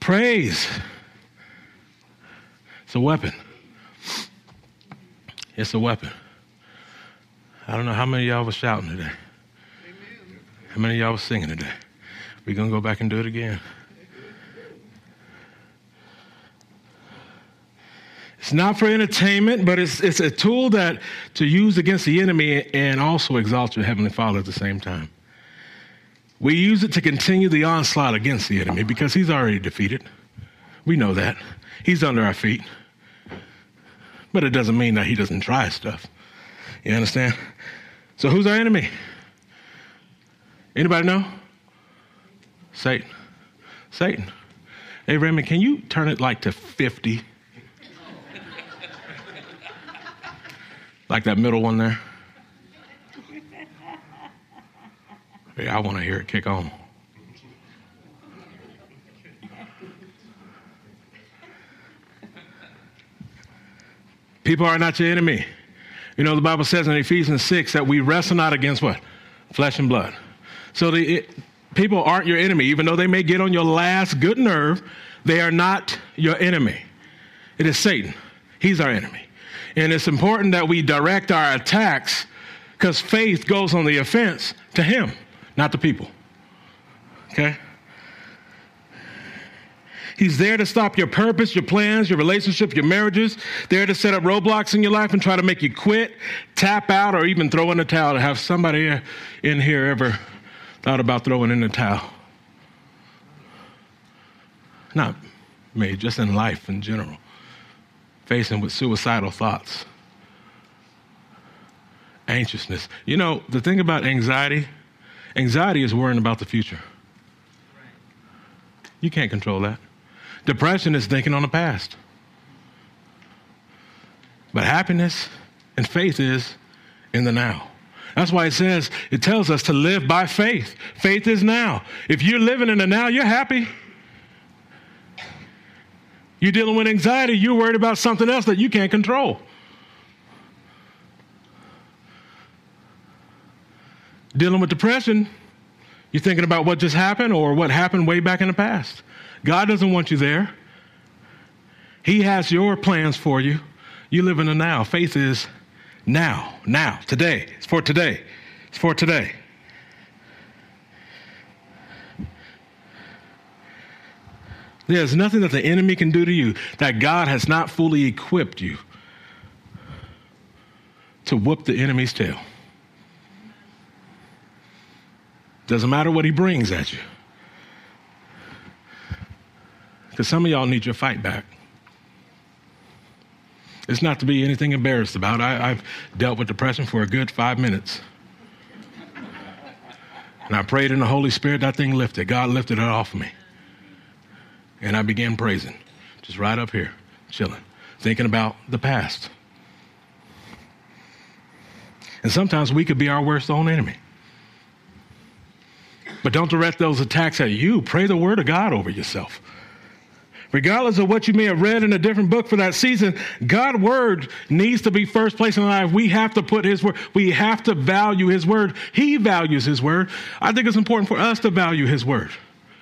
Praise. It's a weapon. It's a weapon. I don't know how many of y'all was shouting today. Amen. How many of y'all was singing today? We're going to go back and do it again. It's not for entertainment, but it's a tool that to use against the enemy and also exalt your Heavenly Father at the same time. We use it to continue the onslaught against the enemy because he's already defeated. We know that. He's under our feet. But it doesn't mean that he doesn't try stuff. You understand? So who's our enemy? Anybody know? Satan. Satan. Hey, Raymond, can you turn it like to 50? Like that middle one there? Yeah, I want to hear it kick on. People are not your enemy. You know, the Bible says in Ephesians 6 that we wrestle not against what? Flesh and blood. So people aren't your enemy. Even though they may get on your last good nerve, they are not your enemy. It is Satan. He's our enemy. And it's important that we direct our attacks because faith goes on the offense to him, not the people. Okay? He's there to stop your purpose, your plans, your relationship, your marriages. There to set up roadblocks in your life and try to make you quit, tap out, or even throw in the towel. Have somebody in here ever thought about throwing in the towel? Not me, just in life in general. Facing with suicidal thoughts. Anxiousness. You know, the thing about anxiety is worrying about the future. You can't control that. Depression is thinking on the past. But happiness and faith is in the now. That's why it tells us to live by faith. Faith is now. If you're living in the now, you're happy. You're dealing with anxiety, you're worried about something else that you can't control. Dealing with depression, you're thinking about what just happened or what happened way back in the past. God doesn't want you there. He has your plans for you. You live in the now. Faith is now, today. It's for today. It's for today. There's nothing that the enemy can do to you that God has not fully equipped you to whoop the enemy's tail. Doesn't matter what he brings at you. Because some of y'all need your fight back. It's not to be anything embarrassed about. I've dealt with depression for a good 5 minutes. And I prayed in the Holy Spirit, that thing lifted. God lifted it off of me. And I began praising, just right up here, chilling, thinking about the past. And sometimes we could be our worst own enemy. But don't direct those attacks at you. Pray the word of God over yourself. Regardless of what you may have read in a different book for that season, God's word needs to be first place in life. We have to put his word. We have to value his word. He values his word. I think it's important for us to value his word.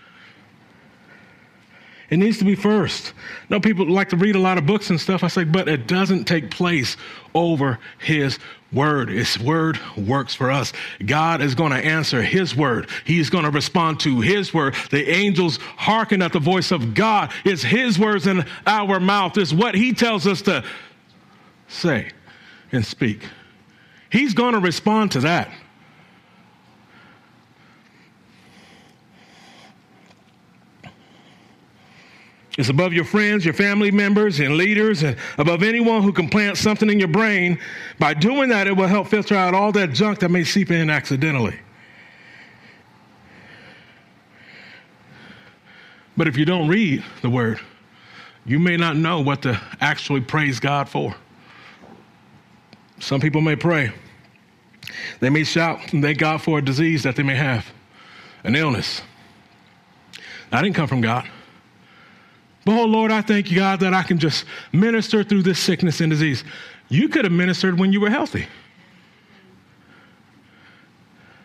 It needs to be first. No, people like to read a lot of books and stuff. I say, but it doesn't take place over his word. His word works for us. God is going to answer his word. He's going to respond to his word. The angels hearken at the voice of God. It's his words in our mouth. It's what he tells us to say and speak. He's going to respond to that. It's above your friends, your family members, and leaders, and above anyone who can plant something in your brain. By doing that, it will help filter out all that junk that may seep in accidentally. But if you don't read the word, you may not know what to actually praise God for. Some people may pray. They may shout and thank God for a disease that they may have, an illness. That didn't come from God. But, oh, Lord, I thank you, God, that I can just minister through this sickness and disease. You could have ministered when you were healthy.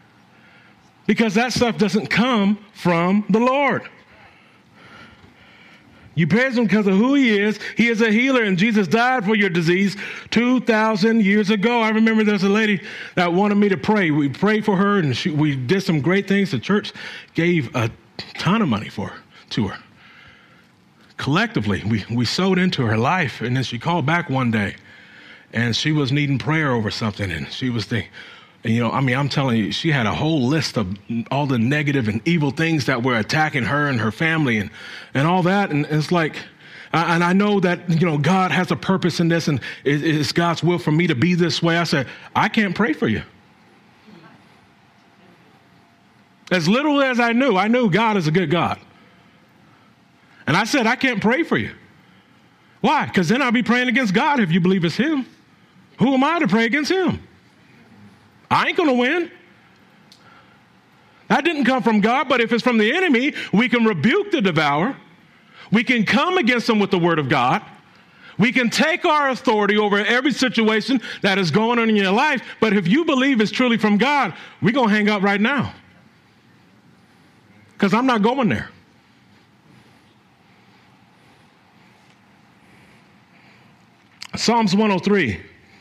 Because that stuff doesn't come from the Lord. You praise him because of who he is. He is a healer, and Jesus died for your disease 2,000 years ago. I remember there's a lady that wanted me to pray. We prayed for her, and we did some great things. The church gave a ton of money to her. Collectively, we sowed into her life, and then she called back one day, and she was needing prayer over something, and she was thinking, I'm telling you, she had a whole list of all the negative and evil things that were attacking her and her family and all that. And it's like, and I know that, God has a purpose in this, and it's God's will for me to be this way. I said, I can't pray for you. As little as I knew God is a good God. And I said, I can't pray for you. Why? Because then I'll be praying against God if you believe it's him. Who am I to pray against him? I ain't going to win. That didn't come from God, but if it's from the enemy, we can rebuke the devourer. We can come against them with the word of God. We can take our authority over every situation that is going on in your life, but if you believe it's truly from God, we're going to hang up right now. Because I'm not going there. Psalms 103.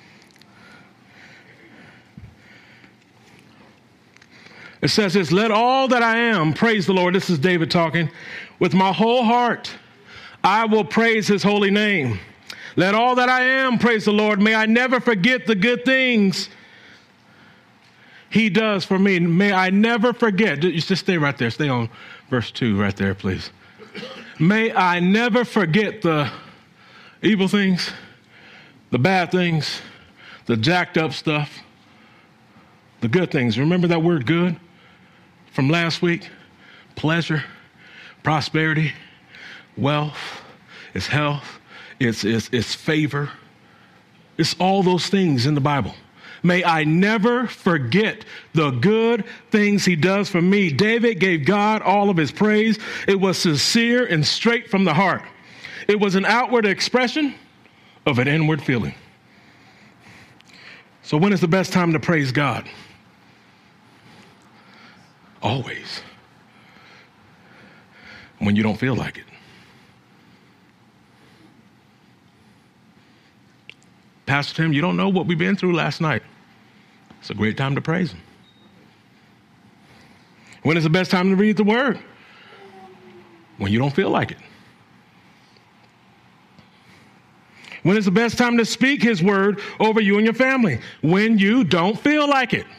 It says this, let all that I am praise the Lord. This is David talking. With my whole heart, I will praise his holy name. Let all that I am praise the Lord. May I never forget the good things he does for me. May I never forget. Just stay right there. Stay on verse 2 right there, please. May I never forget the evil things, the bad things, the jacked up stuff, the good things. Remember that word good from last week? Pleasure, prosperity, wealth, it's health, it's favor. It's all those things in the Bible. May I never forget the good things he does for me. David gave God all of his praise. It was sincere and straight from the heart. It was an outward expression of an inward feeling. So when is the best time to praise God? Always. When you don't feel like it. Pastor Tim, you don't know what we've been through last night. It's a great time to praise him. When is the best time to read the word? When you don't feel like it. When is the best time to speak his word over you and your family? When you don't feel like it.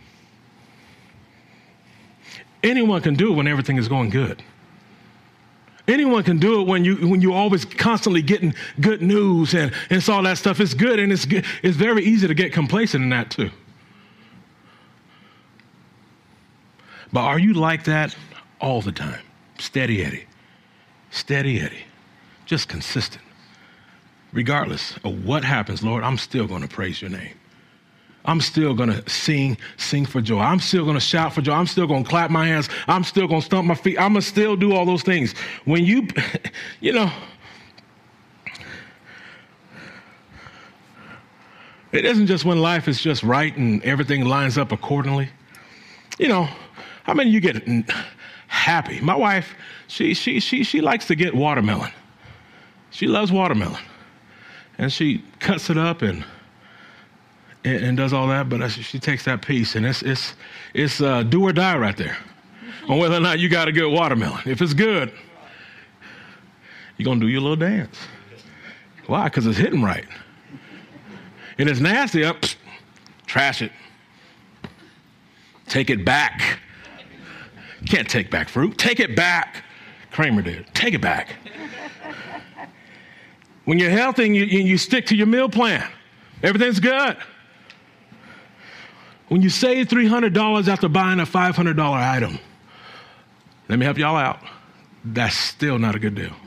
Anyone can do it when everything is going good. Anyone can do it when you always constantly getting good news and it's all that stuff. It's good, and it's good. It's very easy to get complacent in that too. But are you like that all the time? Steady Eddie. Steady Eddie. Just consistent. Regardless of what happens, Lord, I'm still going to praise your name. I'm still going to sing for joy. I'm still going to shout for joy. I'm still going to clap my hands. I'm still going to stomp my feet. I'm going to still do all those things. When you it isn't just when life is just right and everything lines up accordingly. How many of you get happy? My wife, she likes to get watermelon. She loves watermelon. And she cuts it up and does all that, but she takes that piece, and it's do or die right there on whether or not you got a good watermelon. If it's good, you're going to do your little dance. Why? Because it's hitting right. And it's nasty, trash it. Take it back. You can't take back fruit. Take it back. Kramer did. Take it back. When you're healthy and you stick to your meal plan, everything's good. When you save $300 after buying a $500 item, let me help y'all out. That's still not a good deal.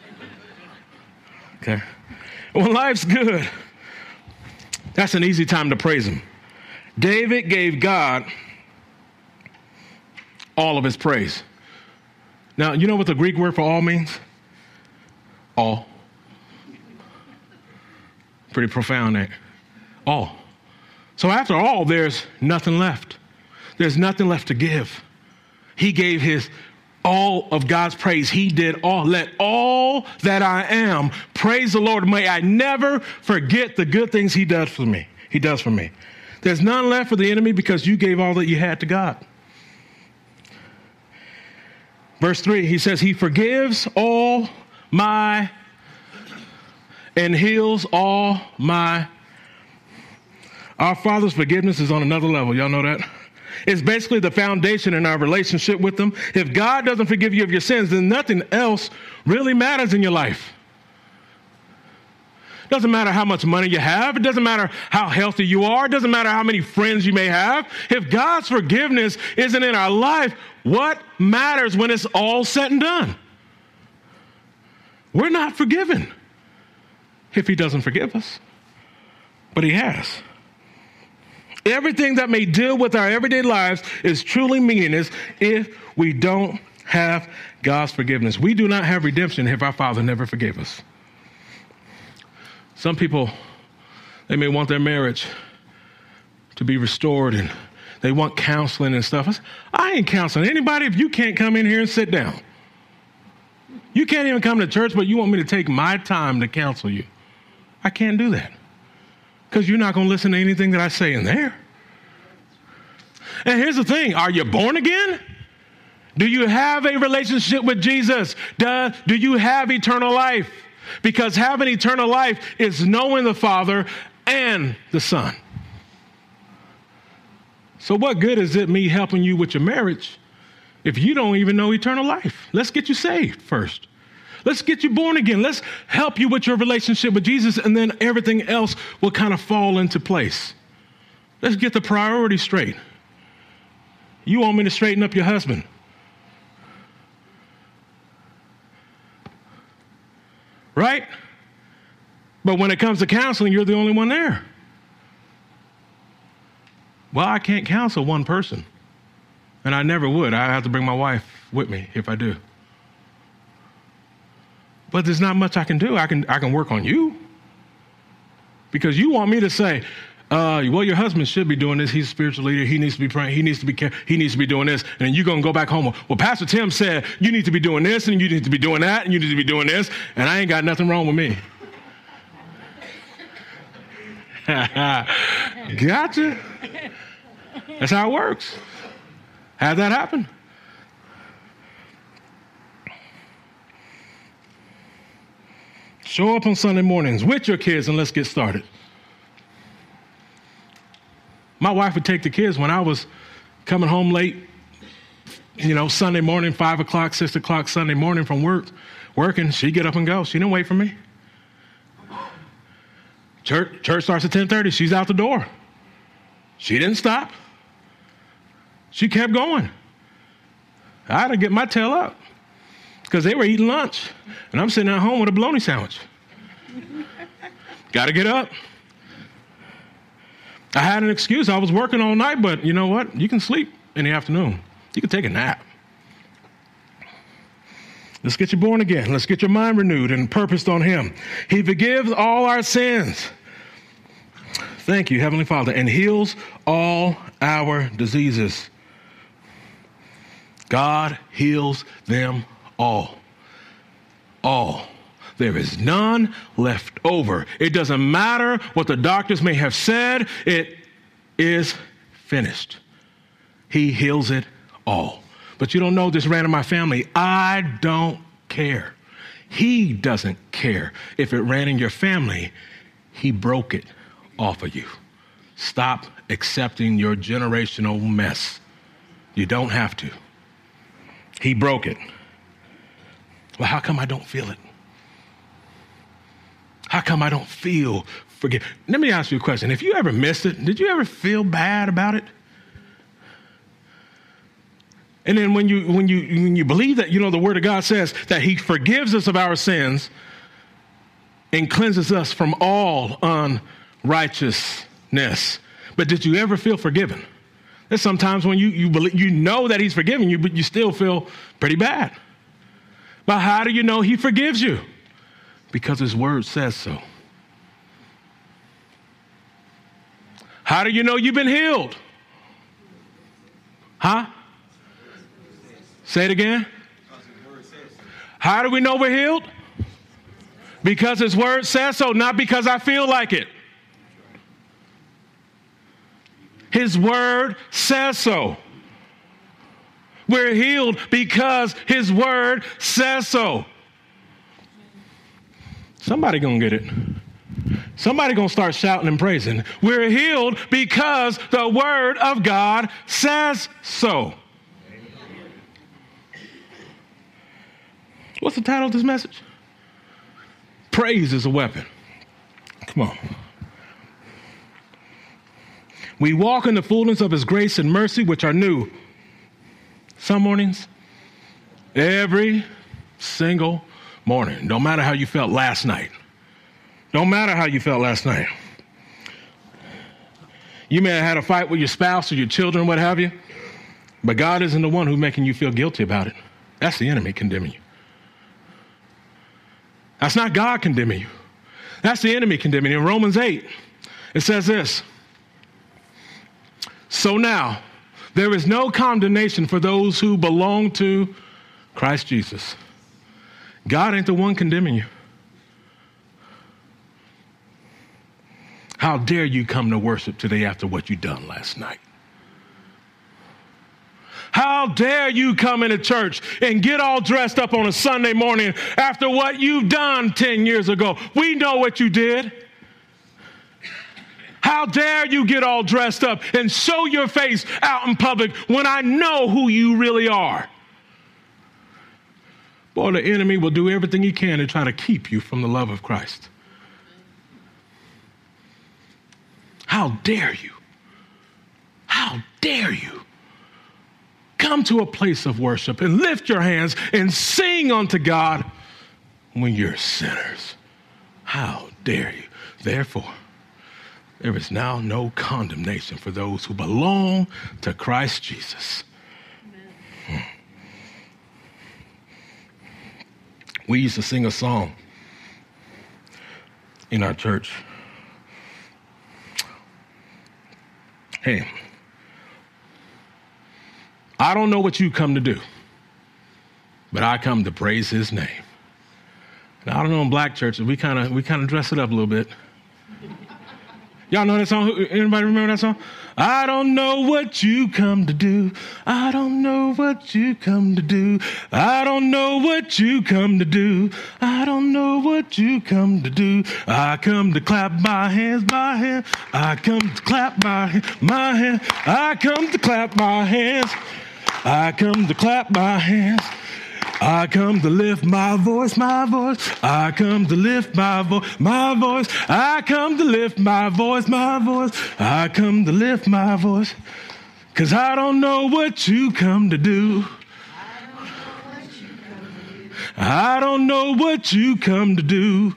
Okay? When life's good, that's an easy time to praise him. David gave God all of his praise. Now, you know what the Greek word for all means? All. Pretty profound there. All. So after all, there's nothing left. There's nothing left to give. He gave his all of God's praise. He did all. Let all that I am praise the Lord. May I never forget the good things he does for me. He does for me. There's none left for the enemy because you gave all that you had to God. Verse 3, he says, he forgives all my and heals all my. Our Father's forgiveness is on another level. Y'all know that? It's basically the foundation in our relationship with him. If God doesn't forgive you of your sins, then nothing else really matters in your life. Doesn't matter how much money you have. It doesn't matter how healthy you are. It doesn't matter how many friends you may have. If God's forgiveness isn't in our life, what matters when it's all said and done? We're not forgiven if he doesn't forgive us, but he has. Everything that may deal with our everyday lives is truly meaningless if we don't have God's forgiveness. We do not have redemption if our Father never forgave us. Some people, they may want their marriage to be restored and they want counseling and stuff. I ain't counseling anybody if you can't come in here and sit down. You can't even come to church, but you want me to take my time to counsel you. I can't do that because you're not going to listen to anything that I say in there. And here's the thing. Are you born again? Do you have a relationship with Jesus? Do you have eternal life? Because having eternal life is knowing the Father and the Son. So what good is it me helping you with your marriage if you don't even know eternal life? Let's get you saved first. Let's get you born again. Let's help you with your relationship with Jesus, and then everything else will kind of fall into place. Let's get the priorities straight. You want me to straighten up your husband? Right? But when it comes to counseling, you're the only one there. Well, I can't counsel one person, and I never would. I have to bring my wife with me if I do. But there's not much I can do. I can work on you. Because you want me to say, well, your husband should be doing this. He's a spiritual leader. He needs to be praying. He needs to be doing this. And then you're going to go back home. Well, Pastor Tim said you need to be doing this, and you need to be doing that, and you need to be doing this. And I ain't got nothing wrong with me. Gotcha. That's how it works. How'd that happen? Show up on Sunday mornings with your kids and let's get started. My wife would take the kids when I was coming home late, Sunday morning, 5 o'clock, 6 o'clock Sunday morning from working. She'd get up and go. She didn't wait for me. Church starts at 10:30. She's out the door. She didn't stop. She kept going. I had to get my tail up because they were eating lunch, and I'm sitting at home with a bologna sandwich. Got to get up. I had an excuse. I was working all night, but you know what? You can sleep in the afternoon. You can take a nap. Let's get you born again. Let's get your mind renewed and purposed on him. He forgives all our sins. Thank you, Heavenly Father, and heals all our diseases. God heals them all. All. There is none left over. It doesn't matter what the doctors may have said. It is finished. He heals it all. But you don't know this ran in my family. I don't care. He doesn't care. If it ran in your family, he broke it off of you. Stop accepting your generational mess. You don't have to. He broke it. Well, how come I don't feel it? How come I don't feel forgive? Let me ask you a question. If you ever missed it, did you ever feel bad about it? And then when you believe that, the Word of God says that he forgives us of our sins and cleanses us from all unrighteousness. But did you ever feel forgiven? There's sometimes when you believe, that he's forgiven you, but you still feel pretty bad. But how do you know he forgives you? Because his word says so. How do you know you've been healed? Huh? Say it again. How do we know we're healed? Because his word says so, not because I feel like it. His word says so. We're healed because his word says so. Somebody gonna get it. Somebody gonna start shouting and praising. We're healed because the word of God says so. What's the title of this message? Praise is a weapon. Come on. We walk in the fullness of his grace and mercy, which are new. Some mornings, every single morning, no matter how you felt last night. No matter how you felt last night. You may have had a fight with your spouse or your children, what have you, but God isn't the one who's making you feel guilty about it. That's the enemy condemning you. That's not God condemning you. That's the enemy condemning you. In Romans 8, it says this. So now, there is no condemnation for those who belong to Christ Jesus. God ain't the one condemning you. How dare you come to worship today after what you done last night? How dare you come into church and get all dressed up on a Sunday morning after what you've done 10 years ago? We know what you did. How dare you get all dressed up and show your face out in public when I know who you really are? Boy, the enemy will do everything he can to try to keep you from the love of Christ. How dare you? How dare you? Come to a place of worship and lift your hands and sing unto God when you're sinners. How dare you? Therefore, there is now no condemnation for those who belong to Christ Jesus. We used to sing a song in our church. Hey, I don't know what you come to do, but I come to praise his name. Now, I don't know, in black churches, we kind of dress it up a little bit. Y'all know that song? Anybody remember that song? I don't know what you come to do. I don't know what you come to do. I don't know what you come to do. I don't know what you come to do. I come to clap my hands, my hands. I come to clap my hands, my hands. I come to clap my hands. I come to clap my hands. I come to lift my voice, my voice. I come to lift my voice, my voice. I come to lift my voice, my voice. I come to lift my voice. 'Cause I don't know what you come to do. I don't know what you come to do.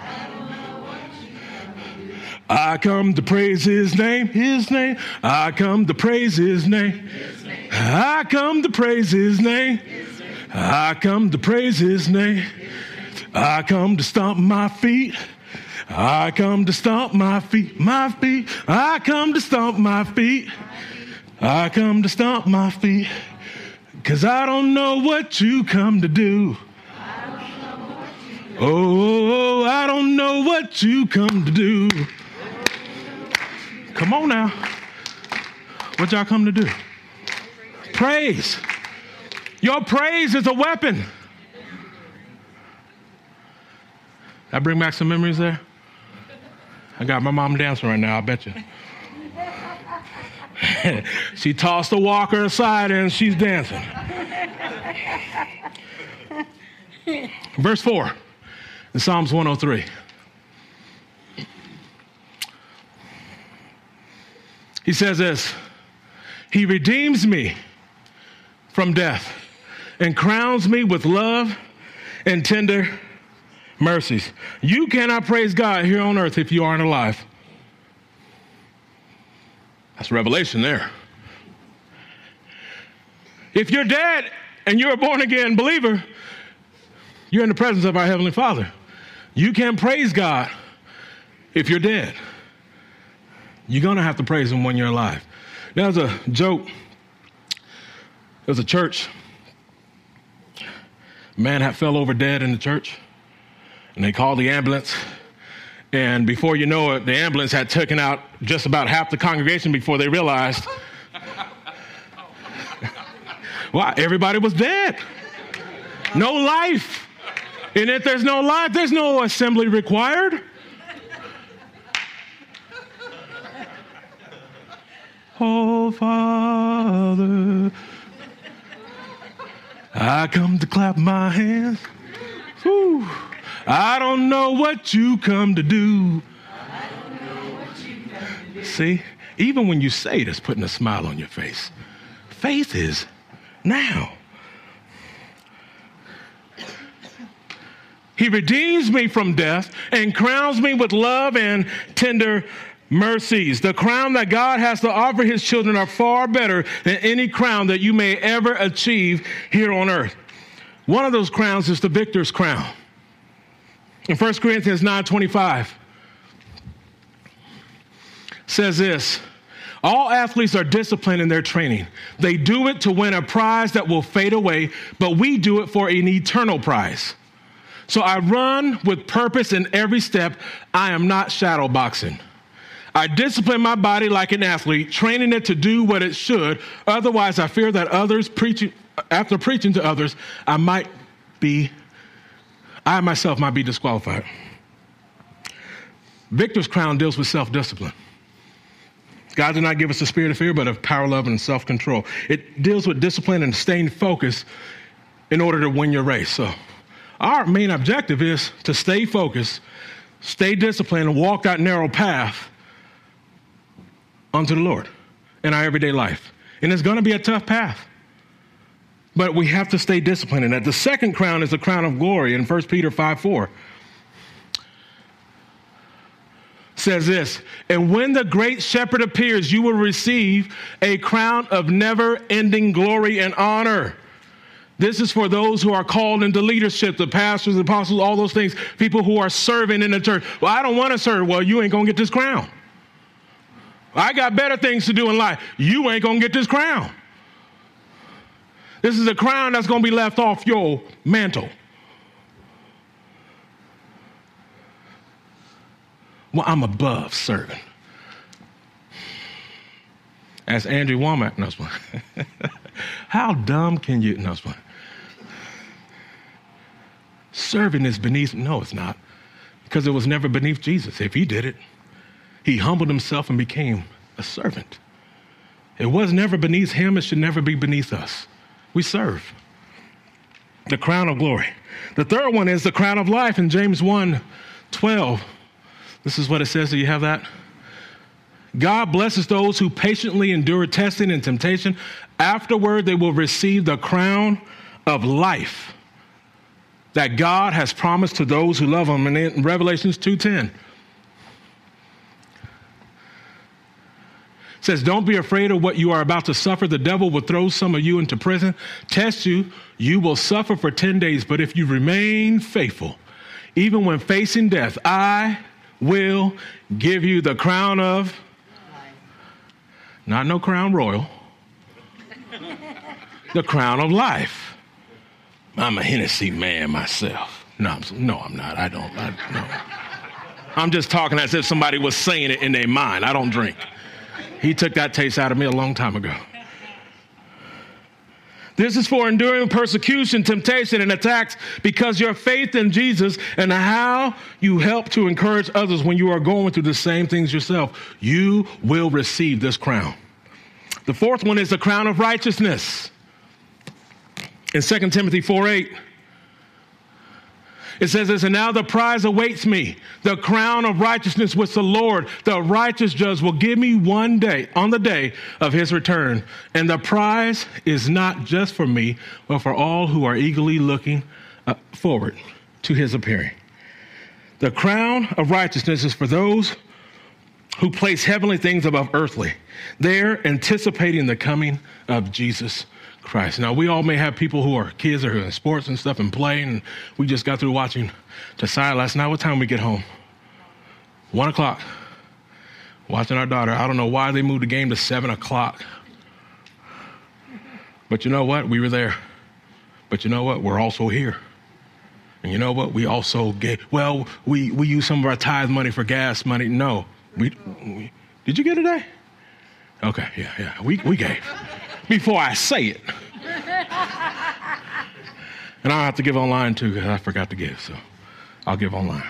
I come to praise his name, his name. I come to praise his name. I come to praise his name. I come to praise his name. I come to stomp my feet. I come to stomp my feet, my feet. I come to stomp my feet. I come to stomp my feet. 'Cause I don't know what you come to do. Oh, I don't know what you come to do. Come on now. What y'all come to do? Praise. Your praise is a weapon. I bring back some memories there. I got my mom dancing right now, I bet you. She tossed the walker aside and she's dancing. Verse 4 in Psalms 103. He says this, he redeems me from death and crowns me with love and tender mercies. You cannot praise God here on earth if you aren't alive. That's revelation there. If you're dead and you're a born-again believer, you're in the presence of our Heavenly Father. You can't praise God if you're dead. You're going to have to praise him when you're alive. There's a joke. There's a church A man had fell over dead in the church, and they called the ambulance. And before you know it, the ambulance had taken out just about half the congregation before they realized, wow, everybody was dead. No life. And if there's no life, there's no assembly required. Oh, Father, I come to clap my hands. Whew. I don't know what you come to do. See, even when you say it, it's putting a smile on your face. Faith is now. He redeems me from death and crowns me with love and tender mercies. The crown that God has to offer his children are far better than any crown that you may ever achieve here on earth. One of those crowns is the victor's crown. In 1 Corinthians 9:25 says this, all athletes are disciplined in their training. They do it to win a prize that will fade away, but we do it for an eternal prize. So I run with purpose in every step. I am not shadow boxing. I discipline my body like an athlete, training it to do what it should. Otherwise, I fear that after preaching to others, I myself might be disqualified. Victor's crown deals with self-discipline. God did not give us a spirit of fear, but of power, love, and self-control. It deals with discipline and staying focused in order to win your race. So our main objective is to stay focused, stay disciplined, and walk that narrow path unto the Lord in our everyday life. And it's going to be a tough path, but we have to stay disciplined in that. The second crown is the crown of glory in 1 Peter 5:4. Says this, and when the great shepherd appears, you will receive a crown of never-ending glory and honor. This is for those who are called into leadership, the pastors, the apostles, all those things, people who are serving in the church. Well, I don't want to serve. Well, you ain't going to get this crown. I got better things to do in life. You ain't going to get this crown. This is a crown that's going to be left off your mantle. Well, I'm above serving. As Andrew Womack, no, how dumb can you, no, serving is beneath, no, it's not, because it was never beneath Jesus. If he did it, he humbled himself and became a servant. It was never beneath him. It should never be beneath us. We serve. The crown of glory. The third one is the crown of life in James 1:12. This is what it says. Do you have that? God blesses those who patiently endure testing and temptation. Afterward, they will receive the crown of life that God has promised to those who love him. And in Revelations 2:10, it says, don't be afraid of what you are about to suffer. The devil will throw some of you into prison, test you. You will suffer for 10 days. But if you remain faithful, even when facing death, I will give you the crown of, not no crown royal, the crown of life. I'm a Hennessy man myself. No, I'm not. No. I'm just talking as if somebody was saying it in their mind. I don't drink. He took that taste out of me a long time ago. This is for enduring persecution, temptation, and attacks because your faith in Jesus and how you help to encourage others when you are going through the same things yourself. You will receive this crown. The fourth one is the crown of righteousness. In 2 Timothy 4:8, it says this, and now the prize awaits me, the crown of righteousness which the Lord, the righteous judge, will give me one day, on the day of his return. And the prize is not just for me, but for all who are eagerly looking forward to his appearing. The crown of righteousness is for those who place heavenly things above earthly. They're anticipating the coming of Jesus Christ. Now, we all may have people who are kids or who are in sports and stuff and play, and we just got through watching Josiah last night. What time we get home? 1 o'clock. Watching our daughter. I don't know why they moved the game to 7 o'clock. But you know what? We were there. But you know what? We're also here. And you know what? We also gave, we use some of our tithe money for gas money. No. Did you get it today? Okay, yeah. We gave. Before I say it. And I'll have to give online too because I forgot to give, so I'll give online.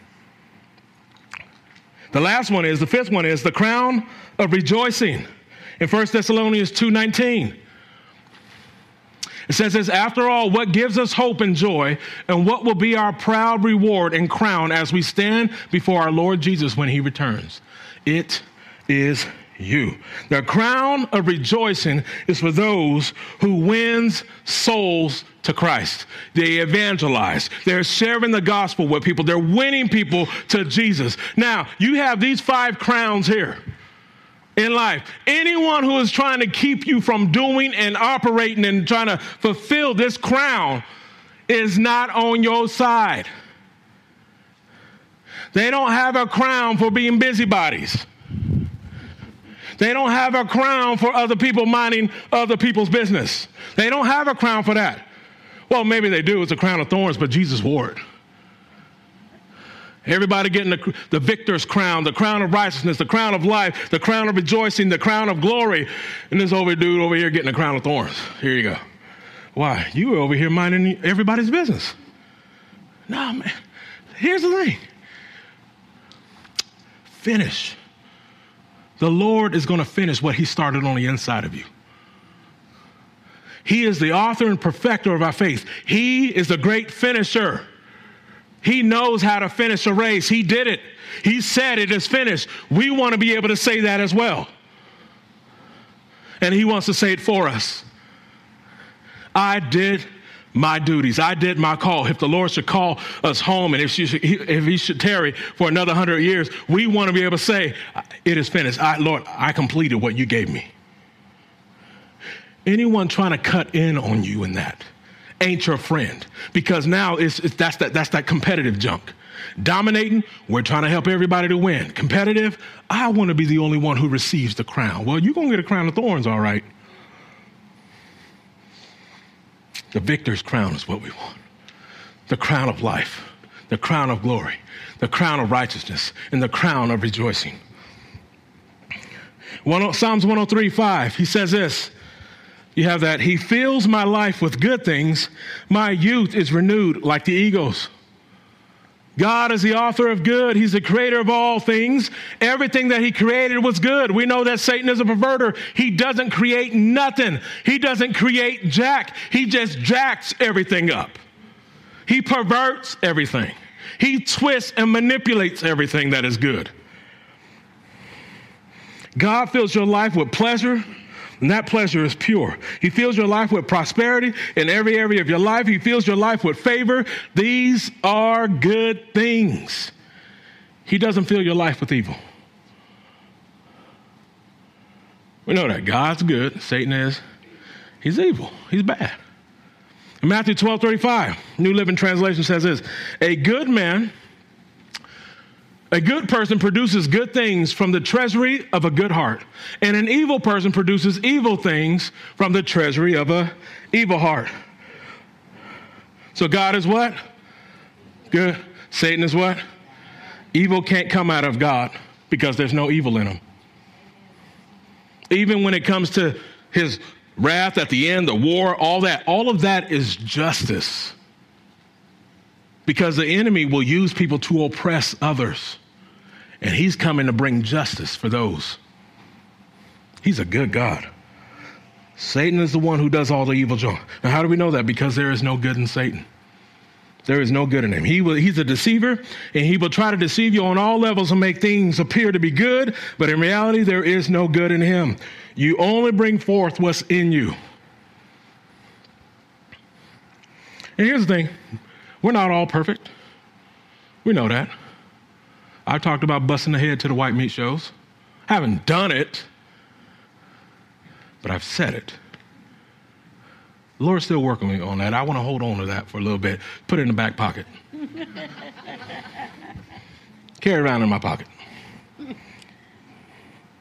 The fifth one is the crown of rejoicing. In 1 Thessalonians 2:19. It says this, after all, what gives us hope and joy, and what will be our proud reward and crown as we stand before our Lord Jesus when he returns? It is you. The crown of rejoicing is for those who wins souls to Christ. They evangelize. They're sharing the gospel with people. They're winning people to Jesus. Now, you have these 5 crowns here in life. Anyone who is trying to keep you from doing and operating and trying to fulfill this crown is not on your side. They don't have a crown for being busybodies. They don't have a crown for other people minding other people's business. They don't have a crown for that. Well, maybe they do. It's a crown of thorns, but Jesus wore it. Everybody getting the victor's crown, the crown of righteousness, the crown of life, the crown of rejoicing, the crown of glory. And this dude over here getting the crown of thorns. Here you go. Why? You were over here minding everybody's business. No, man. Here's the thing. Finish. The Lord is going to finish what he started on the inside of you. He is the author and perfecter of our faith. He is the great finisher. He knows how to finish a race. He did it. He said it is finished. We want to be able to say that as well. And he wants to say it for us. I did my duties. I did my call. If the Lord should call us home and if he should tarry for another 100 years, we want to be able to say, it is finished. Lord, I completed what you gave me. Anyone trying to cut in on you in that ain't your friend, because now that's that competitive junk. Dominating, we're trying to help everybody to win. Competitive, I want to be the only one who receives the crown. Well, you're going to get a crown of thorns, all right. The victor's crown is what we want. The crown of life, the crown of glory, the crown of righteousness, and the crown of rejoicing. Psalms 103:5, he says this. You have that. He fills my life with good things. My youth is renewed like the eagles. God is the author of good. He's the creator of all things. Everything that he created was good. We know that Satan is a perverter. He doesn't create nothing. He doesn't create jack. He just jacks everything up. He perverts everything. He twists and manipulates everything that is good. God fills your life with pleasure, and that pleasure is pure. He fills your life with prosperity in every area of your life. He fills your life with favor. These are good things. He doesn't fill your life with evil. We know that God's good. Satan is. He's evil. He's bad. In Matthew 12:35, New Living Translation says this, a good person produces good things from the treasury of a good heart, and an evil person produces evil things from the treasury of a evil heart. So God is what? Good. Satan is what? Evil can't come out of God because there's no evil in him. Even when it comes to his wrath at the end, the war, all of that is justice. Because the enemy will use people to oppress others. And he's coming to bring justice for those. He's a good God. Satan is the one who does all the evil junk. Now, how do we know that? Because there is no good in Satan. There is no good in him. He's a deceiver, and he will try to deceive you on all levels and make things appear to be good, but in reality, there is no good in him. You only bring forth what's in you. And here's the thing. We're not all perfect. We know that. I've talked about busting the head to the white meat shows. I haven't done it, but I've said it. The Lord's still working with me on that. I want to hold on to that for a little bit. Put it in the back pocket. Carry it around in my pocket.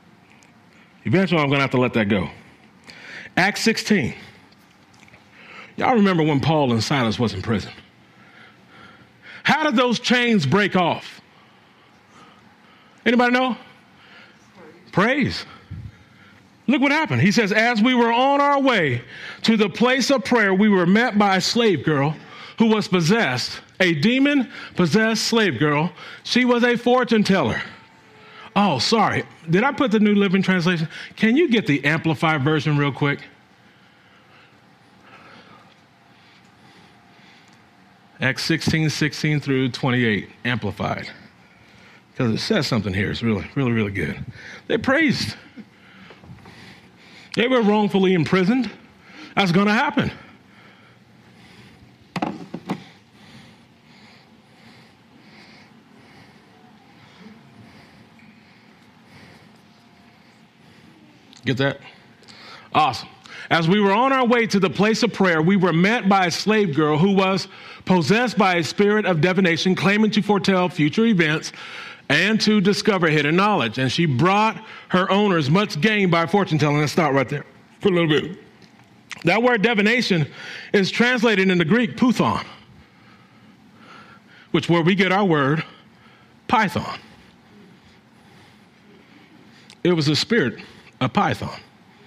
Eventually, I'm going to have to let that go. Acts 16. Y'all remember when Paul and Silas was in prison? How did those chains break off? Anybody know? Praise. Look what happened. He says, as we were on our way to the place of prayer, we were met by a slave girl who was possessed, a demon-possessed slave girl. She was a fortune teller. Oh, sorry. Did I put the New Living Translation? Can you get the Amplified version real quick? Acts 16:16 through 28, Amplified. Because it says something here. It's really, really, really good. They praised. They were wrongfully imprisoned. That's going to happen. Get that? Awesome. As we were on our way to the place of prayer, we were met by a slave girl who was possessed by a spirit of divination, claiming to foretell future events and to discover hidden knowledge. And she brought her owners much gain by fortune telling. Let's stop right there for a little bit. That word divination is translated in the Greek Python, which is where we get our word python. It was a spirit of Python.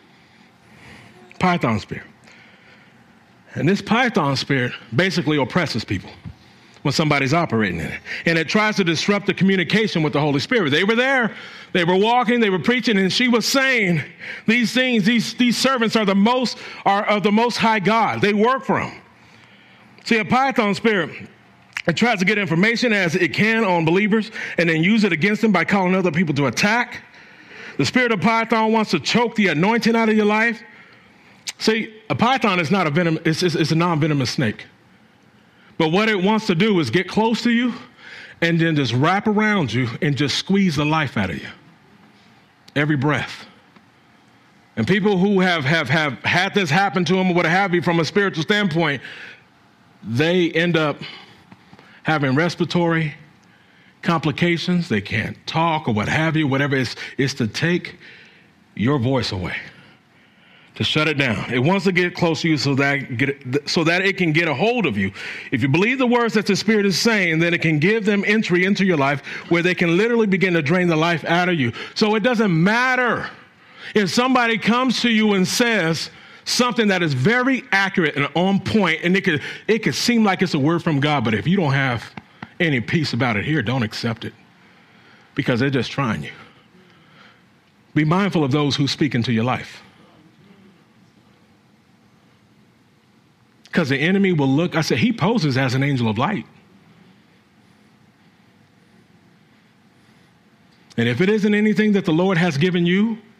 Python spirit. And this Python spirit basically oppresses people when somebody's operating in it. And it tries to disrupt the communication with the Holy Spirit. They were there, they were walking, they were preaching, and she was saying these things, these servants are of the most high God. They work for him. See, a Python spirit, it tries to get information as it can on believers and then use it against them by calling other people to attack. The spirit of Python wants to choke the anointing out of your life. See, a python is not a venom, it's a non-venomous snake. But what it wants to do is get close to you and then just wrap around you and just squeeze the life out of you. Every breath. And people who have had this happen to them or what have you from a spiritual standpoint, they end up having respiratory complications. They can't talk or what have you, whatever. It's to take your voice away, to shut it down. It wants to get close to you so that it can get a hold of you. If you believe the words that the Spirit is saying, then it can give them entry into your life where they can literally begin to drain the life out of you. So it doesn't matter if somebody comes to you and says something that is very accurate and on point, and it could seem like it's a word from God, but if you don't have any peace about it here, don't accept it because they're just trying you. Be mindful of those who speak into your life. Because the enemy will look, I said, he poses as an angel of light. And if it isn't anything that the Lord has given you